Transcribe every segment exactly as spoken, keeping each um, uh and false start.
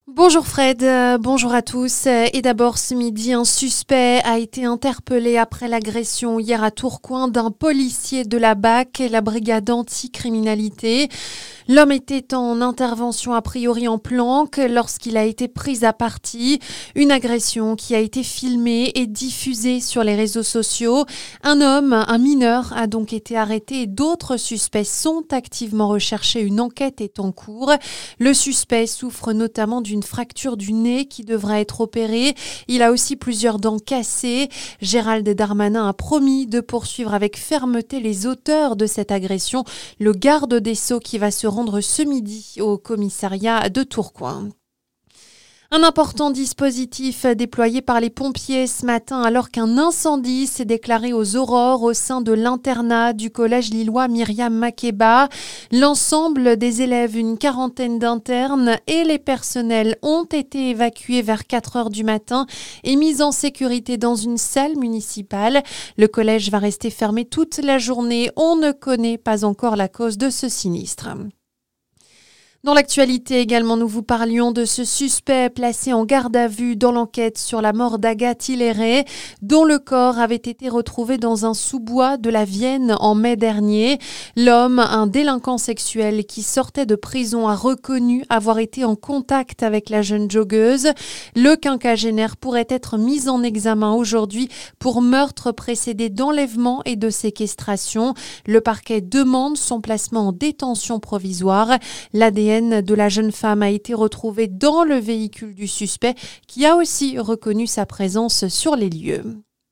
Bonjour Fred, euh, bonjour à tous. Euh, Et d'abord ce midi, un suspect a été interpellé après l'agression hier à Tourcoing d'un policier de la B A C, la brigade anticriminalité. L'homme était en intervention a priori en planque lorsqu'il a été pris à partie. Une agression qui a été filmée et diffusée sur les réseaux sociaux. Un homme, un mineur, a donc été arrêté et d'autres suspects sont activement recherchés. Une enquête est en cours. Le suspect souffre notamment d'une fracture du nez qui devra être opérée. Il a aussi plusieurs dents cassées. Gérald Darmanin a promis de poursuivre avec fermeté les auteurs de cette agression. Le garde des Sceaux qui va se rendre ce midi au commissariat de Tourcoing. Un important dispositif déployé par les pompiers ce matin alors qu'un incendie s'est déclaré aux aurores au sein de l'internat du collège lillois Myriam Makeba. L'ensemble des élèves, une quarantaine d'internes et les personnels ont été évacués vers quatre heures du matin et mis en sécurité dans une salle municipale. Le collège va rester fermé toute la journée. On ne connaît pas encore la cause de ce sinistre. Dans l'actualité également, nous vous parlions de ce suspect placé en garde à vue dans l'enquête sur la mort d'Agathe Hilleret, dont le corps avait été retrouvé dans un sous-bois de la Vienne en mai dernier. L'homme, un délinquant sexuel qui sortait de prison, a reconnu avoir été en contact avec la jeune joggeuse. Le quinquagénaire pourrait être mis en examen aujourd'hui pour meurtre précédé d'enlèvement et de séquestration. Le parquet demande son placement en détention provisoire. L'A D N de la jeune femme a été retrouvée dans le véhicule du suspect qui a aussi reconnu sa présence sur les lieux.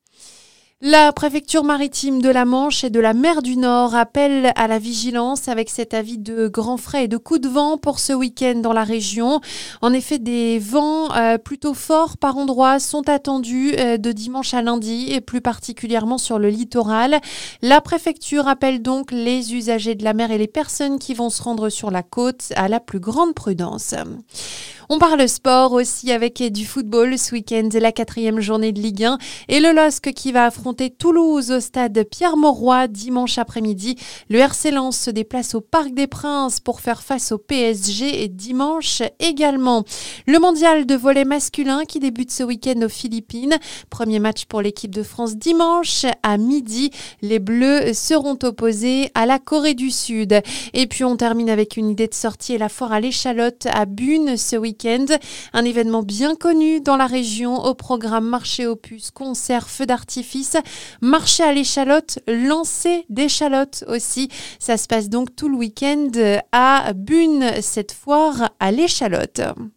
La préfecture maritime de la Manche et de la mer du Nord appelle à la vigilance avec cet avis de grands frais et de coups de vent pour ce week-end dans la région. En effet, des vents euh, plutôt forts par endroits sont attendus euh, de dimanche à lundi et plus particulièrement sur le littoral. La préfecture appelle donc les usagers de la mer et les personnes qui vont se rendre sur la côte à la plus grande prudence. On parle sport aussi avec du football ce week-end, la quatrième journée de Ligue un et le L O S C qui va affronter Toulouse au stade Pierre-Mauroy dimanche après-midi. Le R C Lens se déplace au Parc des Princes pour faire face au P S G et dimanche également. Le mondial de volley masculin qui débute ce week-end aux Philippines. Premier match pour l'équipe de France dimanche à midi. Les Bleus seront opposés à la Corée du Sud. Et puis on termine avec une idée de sortie et la foire à l'échalote à Bune ce week-end. Un événement bien connu dans la région au programme marché aux puces, concerts, feux d'artifice, marché à l'échalote, lancer d'échalotes aussi. Ça se passe donc tout le week-end à Bune, cette foire à l'échalote.